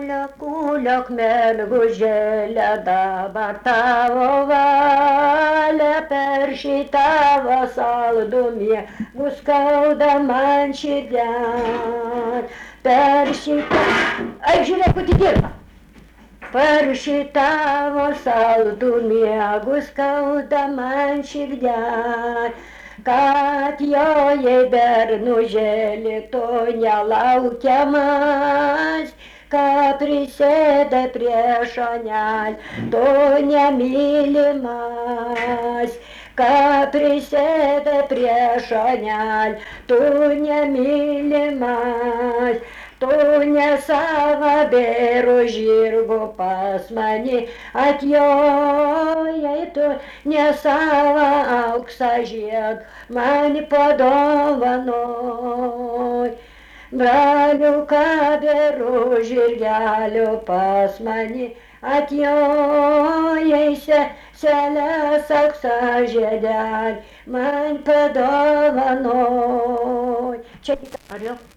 Kuliok mergužėlė, dabar tavo valia, per šitą saldumį bus skauda man širdelę. Per šitą... Eik, žiūrėk, kur tik dirba. Per šitą saldumį bus skauda man širdelę. Kad joje bernužėlė to nelaukiamas, ką prisėda prie šonelį, to nemylimas. Ką prisėda prie šonelį, tu nemylimas. Tu ne sava bėro žirgo pas mani atjojai, tu ne sava auksą žied man padovanoj. Braliuką bėro žirgelio pas mani atjojai, seselės auksą žiedelį man padovanoj. Čia kita, ar jau?